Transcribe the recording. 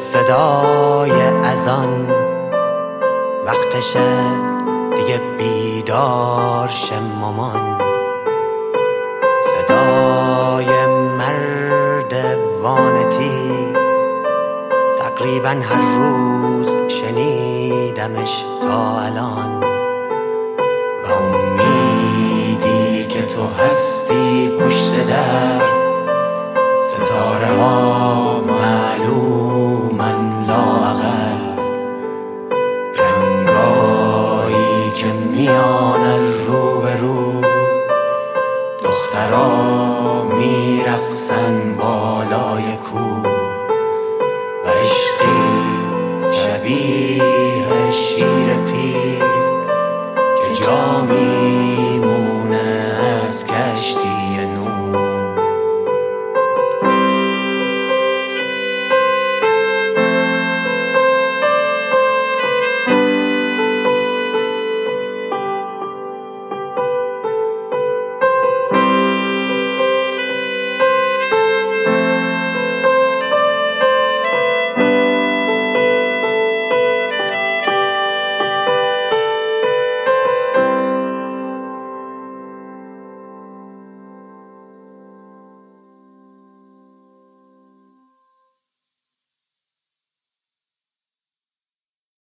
صدای اذان وقتشه دیگه بیدار شه مامان، صدای مرد وانتی تقریبا هر روز شنیدمش تا الان. و امیدی که تو هستی پشت در، ستاره ها معلومن لااقل، رنگایی که میان از رو به رو، دخترها میرقصن